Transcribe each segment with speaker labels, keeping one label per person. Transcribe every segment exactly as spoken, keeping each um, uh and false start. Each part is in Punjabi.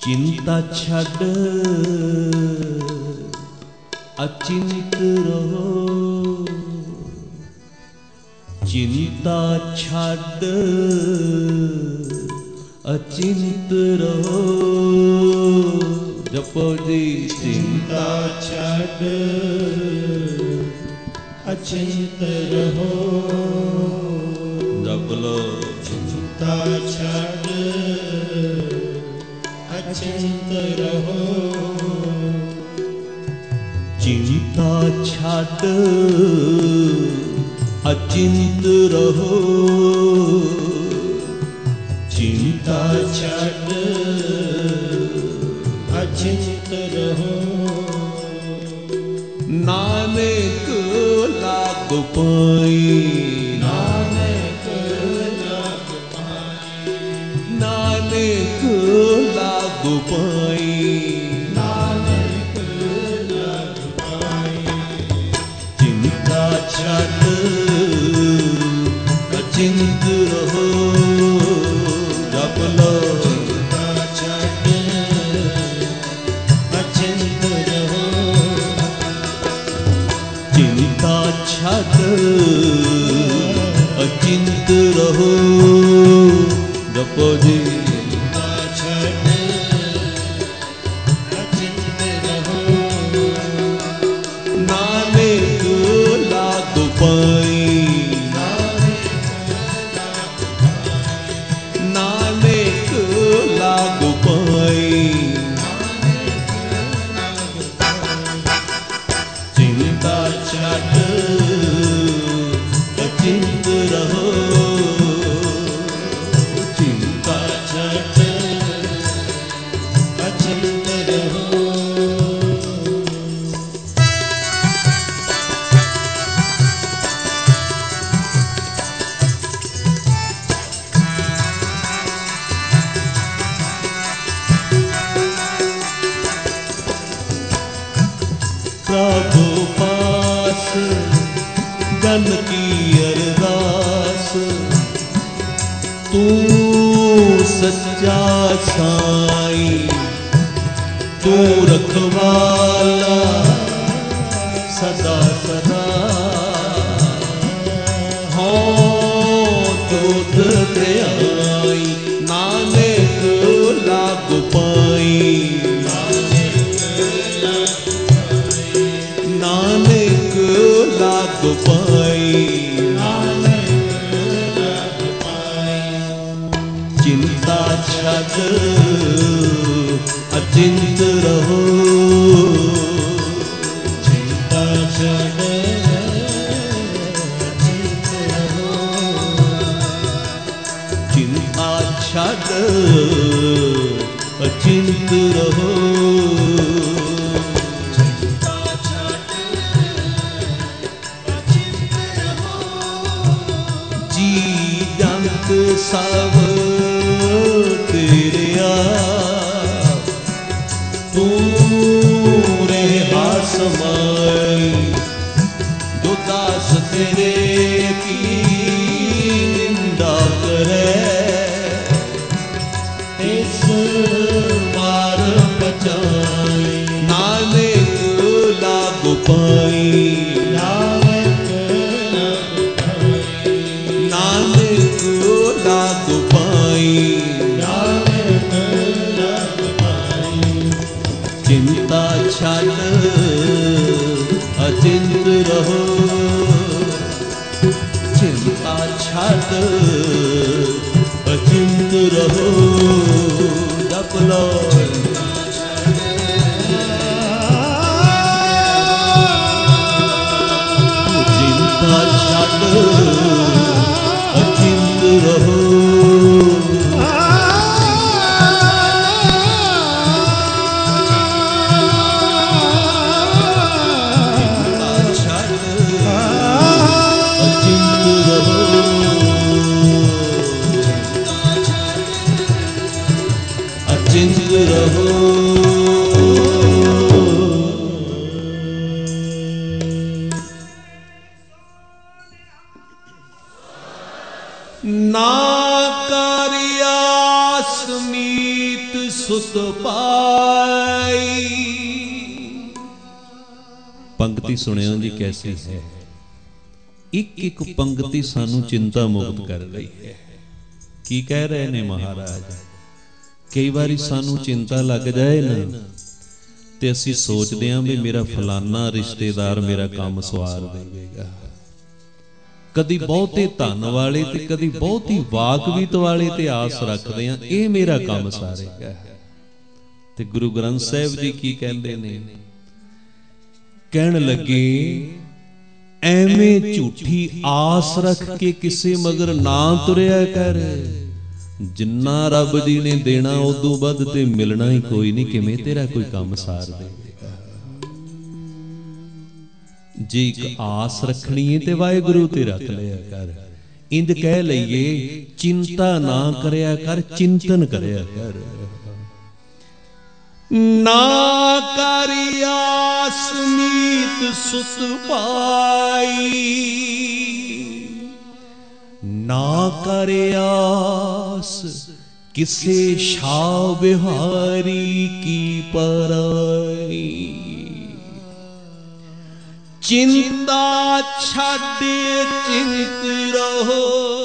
Speaker 1: चिंता छड़ अचिंत रहो, चिंता छड़ अचिंत रहो। जपो जी
Speaker 2: चिंता छड़ अचिंत रहो।
Speaker 1: जप लो
Speaker 2: चिंता छड़ अचिंत रहो।
Speaker 1: चिंता छड़ अचिंत रहो,
Speaker 2: चिंता छड़ अचिंत रहो।
Speaker 1: नानक लाग पाई,
Speaker 2: नानक लाग पाई,
Speaker 1: नानक लाग पाई,
Speaker 2: नानक लाग पाई।
Speaker 1: चिंता छड़ अचिंत रहो। जप लो
Speaker 2: चिंता छड़ अचिंत रहो।
Speaker 1: चिंता छड़ अचिंत रहो। जपो जी
Speaker 2: चिंता छड़ अचिंत रहो।
Speaker 1: नानक लाग पाई, नानक लाग पाई। चिंता छड़ अचिंत रहो, चिंता
Speaker 2: छड़ अचिंत रहो।
Speaker 1: प्रभु पास जन की अरदास, तू सच्चा साई, तू रखवाला सदा सदा। हो दूध दयाई, नानक लाग पाई, नानक लाग पाई,
Speaker 2: नानक लाग पाई।
Speaker 1: चिंता छड़ अचिंत रहो।
Speaker 2: चिंता छड़ अचिंत रहो।
Speaker 1: चिंता छड़ अचिंत रहो। जी जंत सब तेरे आ, तू रहा समाई, जो दास तेरे की निंदा करे, इस मार बचाई। नानक लाग पाई,
Speaker 2: नानक लाग पाई,
Speaker 1: नानक लाग पाई।
Speaker 2: नानक लाग पाई।
Speaker 1: चिंता छड़ अचिंत रहो, चिंता छड़ अचिंत रहो। जप लो चिंता छड़ अचिंत रहो। अचिंत रहो। ना कार्यास मीत ਸੁਤ ਪਾਈ। ਪੰਕਤੀ ਸੁਣਿਓ ਜੀ ਕੈਸੀ ਹੈ। ਇੱਕ ਇੱਕ ਪੰਕਤੀ ਸਾਨੂੰ ਚਿੰਤਾ ਮੁਕਤ ਕਰ ਰਹੀ ਹੈ। ਕੀ ਕਹਿ ਰਹੇ ਨੇ ਮਹਾਰਾਜ? ਕਈ ਵਾਰੀ ਸਾਨੂੰ ਚਿੰਤਾ ਲੱਗ ਜਾਏ ਨਾ ਤੇ ਅਸੀਂ ਸੋਚਦੇ ਹਾਂ ਵੀ ਮੇਰਾ ਫਲਾਨਾ ਰਿਸ਼ਤੇਦਾਰ ਮੇਰਾ ਕੰਮ ਸਵਾਰ ਦੇਵੇਗਾ। ਕਦੀ ਬਹੁਤੇ ਧਨ ਵਾਲੇ ਤੇ ਕਦੀ ਬਹੁਤੀ ਵਾਕਵੀਤ ਵਾਲੇ ਤੇ ਆਸ ਰੱਖਦੇ ਹਾਂ ਇਹ ਮੇਰਾ ਕੰਮ ਸਾਰੇਗਾ। ਤੇ ਗੁਰੂ ਗ੍ਰੰਥ ਸਾਹਿਬ ਜੀ ਕੀ ਕਹਿੰਦੇ ਨੇ? ਕਹਿਣ ਲੱਗੇ ਐਵੇਂ ਝੂਠੀ ਆਸ ਰੱਖ ਕੇ ਕਿਸੇ ਮਗਰ ਨਾ ਤੁਰਿਆ ਕਰ। ਜਿੰਨਾ ਰੱਬ ਜੀ ਨੇ ਦੇਣਾ ਉਦੋਂ ਵੱਧ ਤੇ ਮਿਲਣਾ ਹੀ ਕੋਈ ਨਹੀਂ। ਕਿਵੇਂ ਤੇਰਾ ਕੋਈ ਕੰਮ ਸਾਰ ਦੇਵੇਗਾ? ਜੇ ਇੱਕ ਆਸ ਰੱਖਣੀ ਹੈ ਤੇ ਵਾਹਿਗੁਰੂ ਤੇ ਰੱਖ ਲਿਆ ਕਰ। ਇੰਜ ਕਹਿ ਲਈਏ ਚਿੰਤਾ ਨਾ ਕਰਿਆ ਕਰ, ਚਿੰਤਨ ਕਰਿਆ ਕਰ। ਨਾ ਕਰਿ ਆਸ ਮੀਤ ਸੁਤ ਪਾਈ, ਨਾ ਕਰਿ ਆਸ ਕਿਸੇ ਸ਼ਾ ਬਿਹਾਰੀ ਕੀ ਪਰਾਈ। ਚਿੰਤਾ ਛੱਡ ਚਿੰਤ ਰਹੋ।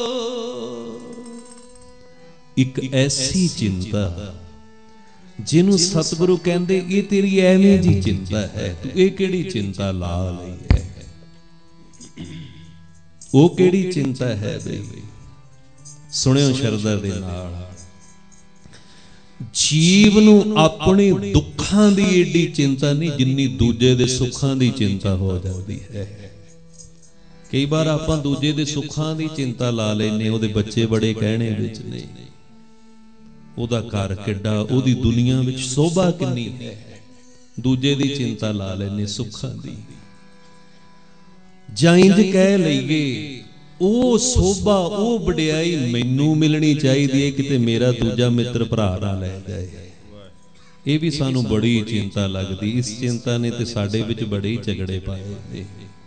Speaker 1: ਇੱਕ ਐਸੀ ਚਿੰਤਾ ਜਿਹਨੂੰ ਸਤਿਗੁਰੂ ਕਹਿੰਦੇ ਇਹ ਤੇਰੀ ਐਵੇਂ ਜੀ ਚਿੰਤਾ ਹੈ, ਤੂੰ ਇਹ ਕਿਹੜੀ ਚਿੰਤਾ ਲਾ ਲਈ ਹੈ? ਉਹ ਕਿਹੜੀ ਚਿੰਤਾ ਹੈ ਬਈ? ਸੁਣਿਓ ਸ਼ਰਧਾ ਦੇ ਨਾਲ। ਜੀਵ ਨੂੰ ਆਪਣੇ ਦੁੱਖਾਂ ਦੀ ਏਡੀ ਚਿੰਤਾ ਨਹੀਂ ਜਿੰਨੀ ਦੂਜੇ ਦੇ ਸੁੱਖਾਂ ਦੀ ਚਿੰਤਾ ਹੋ ਜਾਂਦੀ ਹੈ। ਕਈ ਵਾਰ ਆਪਾਂ ਦੂਜੇ ਦੇ ਸੁੱਖਾਂ ਦੀ ਚਿੰਤਾ ਲਾ ਲੈਨੇ, ਉਹਦੇ ਬੱਚੇ ਬੜੇ ਕਹਿਣੇ ਵਿੱਚ ਨੇ, ਉਹਦਾ ਘਰ ਕਿੱਡਾ, ਉਹਦੀ ਦੁਨੀਆ ਵਿੱਚ ਸੋਭਾ ਕਿੰਨੀ ਹੈ, ਦੂਜੇ ਦੀ ਚਿੰਤਾ ਲਾ ਲੈਨੇ ਸੁੱਖਾਂ ਦੀ। ਜਾਂ ਇੰਜ ਕਹਿ ਲਈਏ ਉਹ ਸੋਭਾ ਉਹ ਵਡਿਆਈ ਮੈਨੂੰ ਮਿਲਣੀ ਚਾਹੀਦੀ ਹੈ, ਕਿਤੇ ਮੇਰਾ ਦੂਜਾ ਮਿੱਤਰ ਭਰਾ ਨਾ ਲੈ ਜਾਏ। ਇਹ ਵੀ ਸਾਨੂੰ ਬੜੀ ਚਿੰਤਾ ਲੱਗਦੀ। ਇਸ ਚਿੰਤਾ ਨੇ ਤੇ ਸਾਡੇ ਵਿੱਚ ਬੜੇ ਝਗੜੇ ਪਾਏ ਨੇ।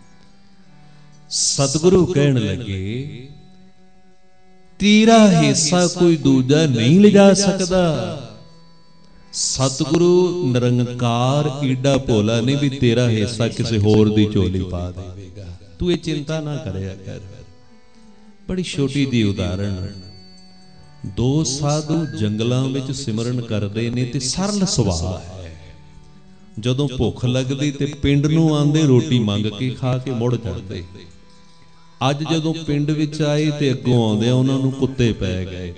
Speaker 1: ਸਤਿਗੁਰੂ ਕਹਿਣ ਲੱਗੇ ਤੇਰਾ ਹਿੱਸਾ ਕੋਈ ਦੂਜਾ ਨਹੀਂ ਲਿਜਾ ਸਕਦਾ। ਸਤਿਗੁਰੂ ਨਿਰੰਕਾਰ ਈਡਾ ਭੋਲਾ ਨਹੀਂ ਵੀ ਤੇਰਾ ਹਿੱਸਾ ਕਿਸੇ ਹੋਰ ਦੀ ਝੋਲੀ ਪਾ ਦੇਵੇਗਾ। ਤੂੰ ਇਹ ਚਿੰਤਾ ਨਾ ਕਰਿਆ ਕਰ। ਬੜੀ ਛੋਟੀ ਜਿਹੀ ਉਦਾਹਰਣ, ਦੋ ਸਾਧੂ ਜੰਗਲਾਂ ਵਿੱਚ ਸਿਮਰਨ ਕਰਦੇ ਨੇ ਤੇ ਸਰਲ ਸੁਭਾਅ ਹੈ। ਜਦੋਂ ਭੁੱਖ ਲੱਗਦੀ ਤੇ ਪਿੰਡ ਨੂੰ ਆਂਦੇ ਰੋਟੀ ਮੰਗ ਕੇ ਖਾ ਕੇ ਮੁੜ ਜਾਂਦੇ। ਅੱਜ ਜਦੋਂ ਪਿੰਡ ਵਿੱਚ ਆਏ ਤੇ ਅੱਗੋਂ ਆਉਂਦੇ ਉਹਨਾਂ ਨੂੰ ਕੁੱਤੇ ਪੈ ਗਏ।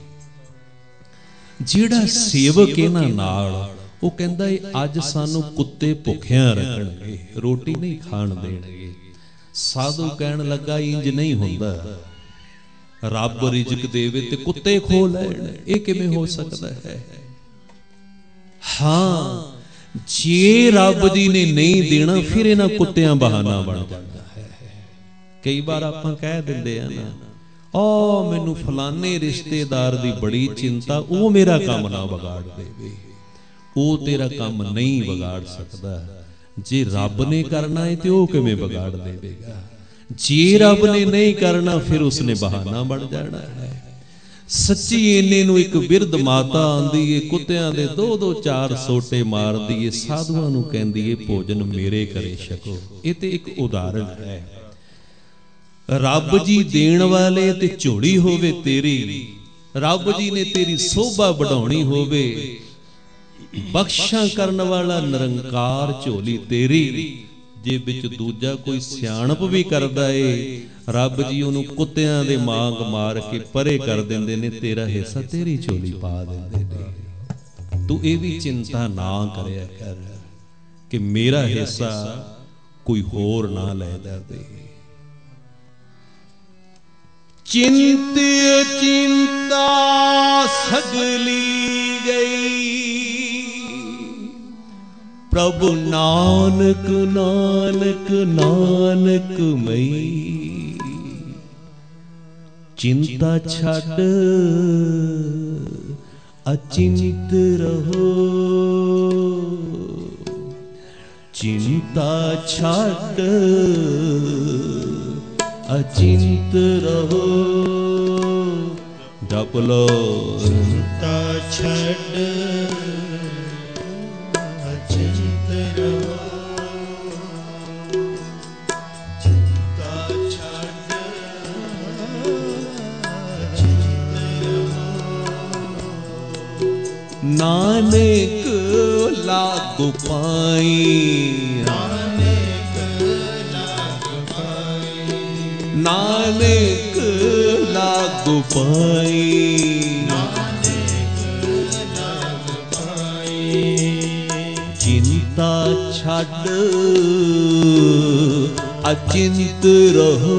Speaker 1: ਜਿਹੜਾ ਸੇਵਕ ਇਹਨਾਂ ਨਾਲ, ਉਹ ਕਹਿੰਦਾ ਅੱਜ ਸਾਨੂੰ ਕੁੱਤੇ ਭੁੱਖਿਆਂ ਰੱਖਣਗੇ, ਰੋਟੀ ਨਹੀਂ ਖਾਣ ਦੇਣਗੇ। ਸਾਧੂ ਕਹਿਣ ਲੱਗਾ ਇੰਜ ਨਹੀਂ ਹੁੰਦਾ, ਰੱਬ ਰਿਜ਼ਕ ਦੇਵੇ ਤੇ ਕੁੱਤੇ ਖੋ ਲੈਣ, ਇਹ ਕਿਵੇਂ ਹੋ ਸਕਦਾ ਹੈ? ਹਾਂ, ਜੇ ਰੱਬ ਜੀ ਨੇ ਨਹੀਂ ਦੇਣਾ ਫਿਰ ਇਹਨਾਂ ਕੁੱਤਿਆਂ ਬਹਾਨਾ ਬਣ ਜਾਂਦਾ ਹੈ। ਕਈ ਵਾਰ ਆਪਾਂ ਕਹਿ ਦਿੰਦੇ ਆ ਨਾ, ਉਹ ਮੈਨੂੰ ਫਲਾਣੇ ਰਿਸ਼ਤੇਦਾਰ ਦੀ ਬੜੀ ਚਿੰਤਾ, ਉਹ ਮੇਰਾ ਕੰਮ ਨਾ ਵਿਗਾੜ ਦੇਵੇ। ਉਹ ਤੇਰਾ ਕੰਮ ਨਹੀਂ ਵਿਗਾੜ ਸਕਦਾ। ਜੇ ਰੱਬ ਨੇ ਕਰਨਾ ਹੈ ਤੇ ਉਹ ਕਿਵੇਂ ਵਿਗਾੜ ਦੇਵੇਗਾ? ਜੇ ਰੱਬ ਨੇ ਨਹੀਂ ਕਰਨਾ ਫਿਰ ਉਸਨੇ ਬਹਾਨਾ ਬਣ ਜਾਣਾ ਹੈ। ਸੱਚੀ ਇੰਨੇ ਨੂੰ ਇੱਕ ਬਿਰਧ ਮਾਤਾ ਆਂਦੀ ਏ, ਕੁੱਤਿਆਂ ਦੇ ਦੋ ਦੋ ਚਾਰ ਸੋਟੇ ਮਾਰਦੀ ਏ, ਸਾਧੂਆਂ ਨੂੰ ਕਹਿੰਦੀ ਏ ਭੋਜਨ ਮੇਰੇ ਘਰੇ ਛਕੋ। ਇਹ ਤੇ ਇੱਕ ਉਦਾਹਰਣ ਹੈ। ਰੱਬ ਜੀ ਦੇਣ ਵਾਲੇ ਤੇ ਝੋਲੀ ਹੋਵੇ ਤੇਰੀ, ਰੱਬ ਜੀ ਨੇ ਤੇਰੀ ਸੋਭਾ ਵਧਾਉਣੀ ਹੋਵੇ, ਬਖਸ਼ਾਂ ਕਰਨ ਵਾਲਾ ਨਿਰੰਕਾਰ ਝੋਲੀ ਤੇਰੀ। ਜੇ ਵਿੱਚ ਦੂਜਾ ਕੋਈ ਸਿਆਣਪ ਵੀ ਕਰਦਾ ਏ, ਰੱਬ ਜੀ ਉਹਨੂੰ ਕੁੱਤਿਆਂ ਦੇ ਮਾਂਗ ਮਾਰ ਕੇ ਪਰੇ ਕਰ ਦਿੰਦੇ ਨੇ, ਤੇਰਾ ਹਿੱਸਾ ਤੇਰੀ ਝੋਲੀ ਪਾ ਦਿੰਦੇ ਨੇ। ਤੂੰ ਇਹ ਵੀ ਚਿੰਤਾ ਨਾ ਕਰਿਆ ਕਰ ਕਿ ਮੇਰਾ ਹਿੱਸਾ ਕੋਈ ਹੋਰ ਨਾ ਲੈ ਜਾਵੇ। ਚਿੰਤ ਚਿੰਤਾ ਸਗਲੀ ਗਈ, ਪ੍ਰਭੂ ਨਾਨਕ ਨਾਨਕ ਨਾਨਕ ਮਈ। ਚਿੰਤਾ ਛੱਡ ਅਚਿੰਤ ਰਹੋ, ਚਿੰਤਾ ਛੱਡ ਅਚਿੰਤ ਰਹੋ। ਜਪ ਲੋ।
Speaker 2: ਚਿੰਤਾ ਛੱਡ
Speaker 1: ਨਾਨਕ ਲਾਗੁ ਪਾਈ,
Speaker 2: ਨਾਨਕ ਲਾਗੁ ਪਾਈ,
Speaker 1: ਨਾਨਕ ਲਾਗੁ ਪਾਈ,
Speaker 2: ਨਾਨਕ ਲਾਗੁ ਪਾਈ।
Speaker 1: ਚਿੰਤਾ ਛੱਡ ਅਚਿੰਤ ਰਹੋ,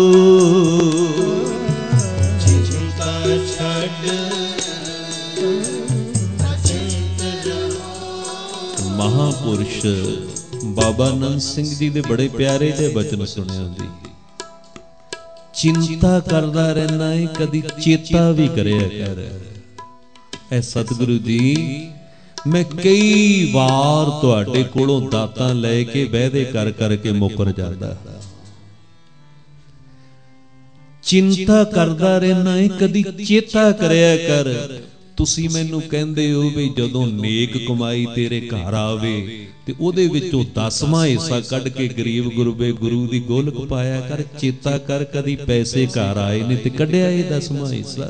Speaker 2: ਚਿੰਤਾ ਛੱਡ ਅਚਿੰਤ ਰਹੋ।
Speaker 1: ਮਹਾਪੁਰਸ਼ ਬਾਬਾ ਨੰਦ ਸਿੰਘ ਜੀ ਦੇ ਬੜੇ ਪਿਆਰੇ ਜਿਹੇ ਬਚਨ ਸੁਣਿਆ ਜੀ। ਚਿੰਤਾ ਕਰਦਾ ਰਹਿਣਾ ਹੈ, ਕਦੀ ਚੇਤਾ ਵੀ ਕਰਿਆ ਕਰ। ਐ ਸਤਿਗੁਰੂ ਜੀ, ਮੈਂ ਕਈ ਵਾਰ ਤੁਹਾਡੇ ਕੋਲੋਂ ਦਾਤਾਂ ਲੈ ਕੇ ਵਾਅਦੇ ਕਰ ਕਰਕੇ ਮੁੱਕਰ ਜਾਂਦਾ। ਚਿੰਤਾ ਕਰਦਾ ਰਹਿਣਾ ਹੈ, ਕਦੀ ਚੇਤਾ ਕਰਿਆ ਕਰ। ਤੁਸੀਂ ਮੈਨੂੰ ਕਹਿੰਦੇ ਹੋ ਵੀ ਜਦੋਂ ਨੇਕ ਕਮਾਈ ਤੇਰੇ ਘਰ ਆਵੇ ਤੇ ਉਹਦੇ ਵਿੱਚੋਂ ਦਸਵਾਂ ਹਿੱਸਾ ਕੱਢ ਕੇ ਗਰੀਬ ਗੁਰਬੇ ਗੁਰੂ ਦੀ ਗੋਲਕ ਪਾਇਆ ਕਰ। ਚੇਤਾ ਕਰ, ਕਦੀ ਪੈਸੇ ਘਰ ਆਏ ਨੇ ਤੇ ਕੱਢਿਆ ਇਹ ਦਸਵਾਂ ਹਿੱਸਾ।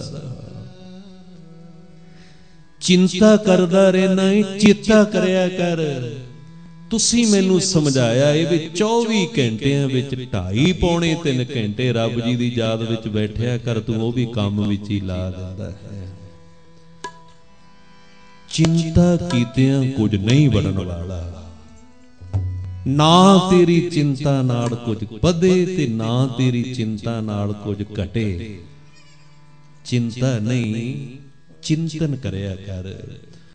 Speaker 1: ਚਿੰਤਾ ਕਰਦਾ ਰਹਿਣਾ ਹੈ, ਚੇਤਾ ਕਰਿਆ ਕਰ। ਤੁਸੀਂ ਮੈਨੂੰ ਸਮਝਾਇਆ ਇਹ ਵੀ ਚੌਵੀ ਘੰਟਿਆਂ ਵਿੱਚ ਢਾਈ ਪੌਣੇ ਤਿੰਨ ਘੰਟੇ ਰੱਬ ਜੀ ਦੀ ਯਾਦ ਵਿੱਚ ਬੈਠਿਆ ਕਰ, ਤੂੰ ਉਹ ਵੀ ਕੰਮ ਵਿੱਚ ਹੀ ਲਾ ਦਿੰਦਾ ਹੈ। ਚਿੰਤਾ ਕੀਤਿਆਂ ਕੁਝ ਨਹੀਂ ਬਣਨ ਵਾਲਾ, ਨਾ ਤੇਰੀ ਚਿੰਤਾ ਨਾਲ ਕੁਝ ਵਧੇ ਤੇ ਨਾ ਤੇਰੀ ਚਿੰਤਾ ਨਾਲ ਕੁਝ ਘਟੇ। ਚਿੰਤਾ ਨਹੀਂ, ਚਿੰਤਨ ਕਰਿਆ ਕਰ।